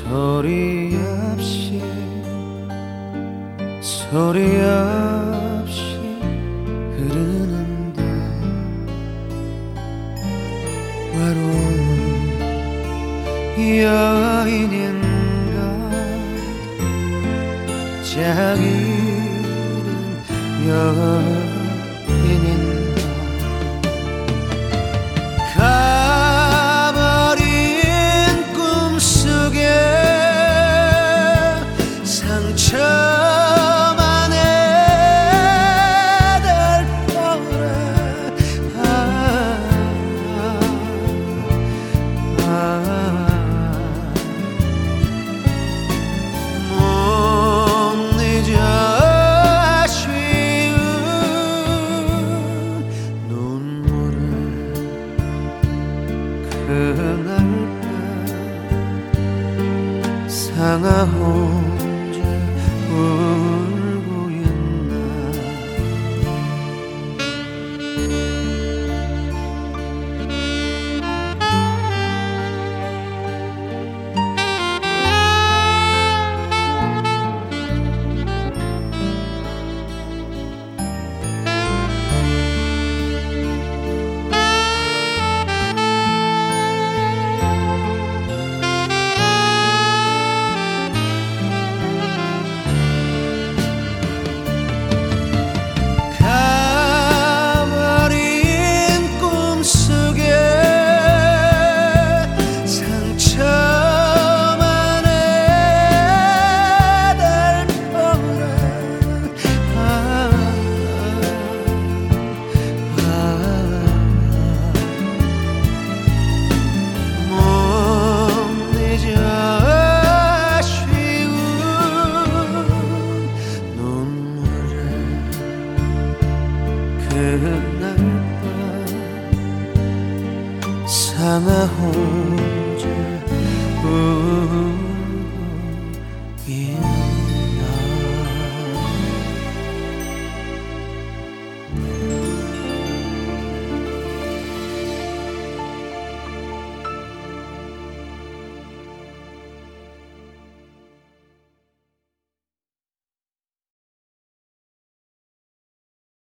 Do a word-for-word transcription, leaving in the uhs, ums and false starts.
소리 없이 소리 없이 흐르는데 외로운 여인인가 자기는 여인인가 가버린 꿈속에 상처만 해댈 거라 아, 아, 못 잊어 아쉬운 눈물을 그날 밤 상하 혼자 울고 있나 가버린 꿈속에 상처만 해댈 거라 아, 아, 못 잊어 아쉬운 눈물을 그날 밤 상하 혼자